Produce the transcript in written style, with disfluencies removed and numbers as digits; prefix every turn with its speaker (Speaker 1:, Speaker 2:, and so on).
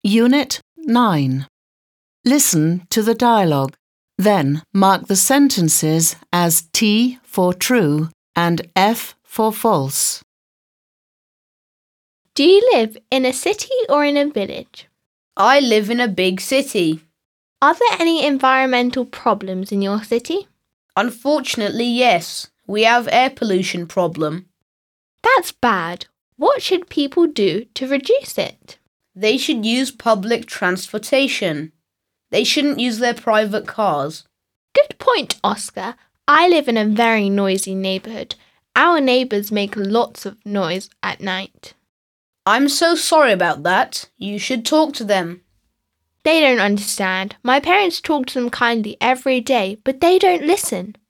Speaker 1: Unit 9. Listen to the dialogue. Then mark the sentences as T for true and F for false.
Speaker 2: Do you live in a city or in a village?
Speaker 3: I live in a big city.
Speaker 2: Are there any environmental problems in your city?
Speaker 3: Unfortunately, yes. We have air pollution problem.
Speaker 2: That's bad. What should people do to reduce it?
Speaker 3: They should use public transportation. They shouldn't use their private cars.
Speaker 2: Good point, Oscar. I live in a very noisy neighbourhood. Our neighbours make lots of noise at night.
Speaker 3: I'm so sorry about that. You should talk to them.
Speaker 2: They don't understand. My parents talk to them kindly every day, but they don't listen.